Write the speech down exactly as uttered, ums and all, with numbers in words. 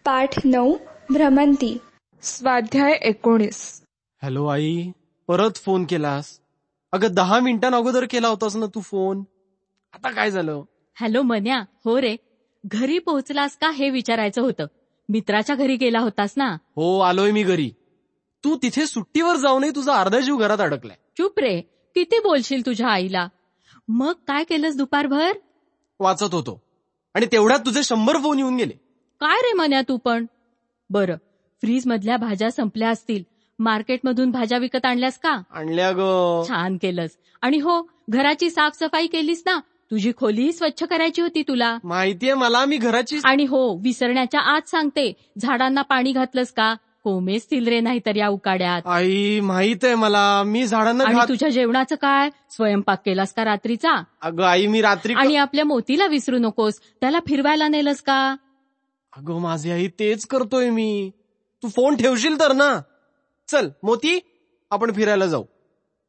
पाठ नऊ भ्रमंती. स्वाध्याय एकोणीस. हॅलो आई, परत फोन केलास? अगं दहा मिनिटां अगोदर केला होतास ना तू फोन. आता काय झालं? हॅलो मन्या, हो रे, घरी पोहोचलास का हे विचारायचं होतं. मित्राच्या घरी गेला होतास ना? हो, आलोय मी घरी. तू तिथे सुट्टीवर जाऊनही तुझा अर्धा जीव घरात अडकलाय. चुप रे, किती बोलशील तुझ्या आईला. मग काय केलंस दुपारभर? वाचत होतो आणि तेवढ्यात तुझे शंभर फोन येऊन गेले. काय रे मन्या तू पण. बरं, फ्रीज मधल्या भाज्या संपल्या असतील, मार्केटमधून भाज्या विकत आणल्यास का? आणल्या ग. छान केलंस. आणि हो, घराची साफसफाई केलीस ना? तुझी खोलीही स्वच्छ करायची होती तुला. माहितीये मला, मी घराची. आणि हो, विसरण्याच्या आत सांगते, झाडांना पाणी घातलंस का? कोंब असतील रे नाहीतर या उकाड्यात. आई माहित आहे मला, मी झाडांना आणि घात- तुझ्या जेवणाचं काय? स्वयंपाक केलास का रात्रीचा? अगं आई, मी रात्री. आणि आपल्या मोतीला विसरू नकोस, त्याला फिरवायला नेलंस का? अगं माझी आई, तेच करतोय मी. तू फोन ठेवशील तर ना. चल मोती, आपण फिरायला जाऊ.